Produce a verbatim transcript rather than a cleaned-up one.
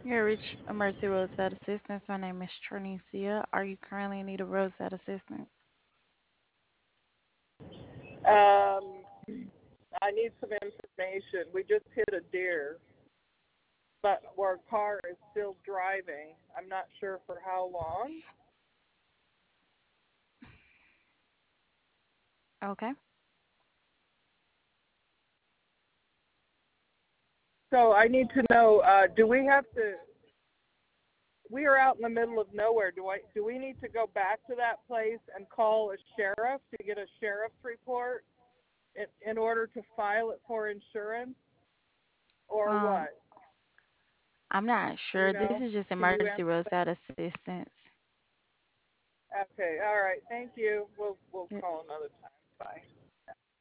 Your Rich Mercy Rosette Assistance. My name is Trinicia. Are you currently in need of Rosette Assistance? Um, I need some information. We just hit a deer, but our car is still driving. I'm not sure for how long. Okay. So I need to know, uh, do we have to, we are out in the middle of nowhere. Do I, do we need to go back to that place and call a sheriff to get a sheriff's report in, in order to file it for insurance or Um, what? I'm not Do you sure. This know? is just Can you emergency answer Rosette Assistance. that? Okay, all right, thank you. We'll